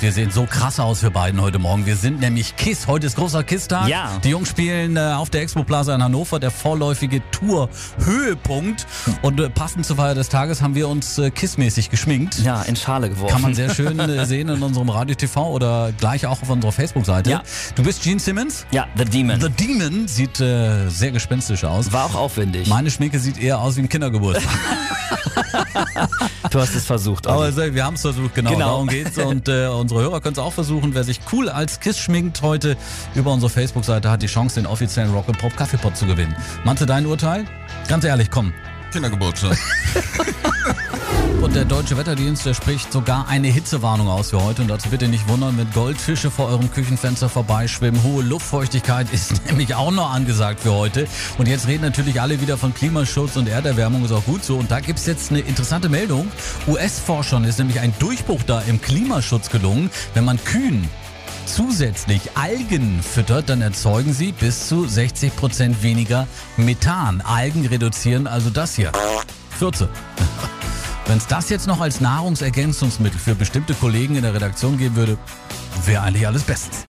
wir sehen so krass aus für beiden heute Morgen. Wir sind nämlich KISS. Heute ist großer KISS-Tag. Ja. Die Jungs spielen auf der Expo Plaza in Hannover, der vorläufige Tour-Höhepunkt. Und passend zur Feier des Tages haben wir uns KISS-mäßig geschminkt. Ja, in Schale geworfen. Kann man sehr schön sehen in unserem Radio-TV oder gleich auch auf unserer Facebook-Seite. Ja. Du bist Gene Simmons? Ja, The Demon. The Demon sieht sehr gespenstisch aus. War auch aufwendig. Meine Schminke sieht eher aus wie ein Kindergeburtstag. Du hast es versucht. Aber wir haben es versucht, genau. Darum geht's. Und unsere Hörer können es auch versuchen. Wer sich cool als KISS schminkt heute über unsere Facebook-Seite, hat die Chance, den offiziellen Rock'n'Pop Kaffeepot zu gewinnen. Meinst du dein Urteil? Ganz ehrlich, komm. Kindergeburtstag. Und der Deutsche Wetterdienst, der spricht sogar eine Hitzewarnung aus für heute. Und dazu bitte nicht wundern, wenn Goldfische vor eurem Küchenfenster vorbeischwimmen. Hohe Luftfeuchtigkeit ist nämlich auch noch angesagt für heute. Und jetzt reden natürlich alle wieder von Klimaschutz und Erderwärmung, ist auch gut so. Und da gibt's jetzt eine interessante Meldung. US-Forschern ist nämlich ein Durchbruch da im Klimaschutz gelungen. Wenn man Kühen zusätzlich Algen füttert, dann erzeugen sie bis zu 60% weniger Methan. Algen reduzieren also das hier. Fürze. Wenn es das jetzt noch als Nahrungsergänzungsmittel für bestimmte Kollegen in der Redaktion geben würde, wäre eigentlich alles bestens.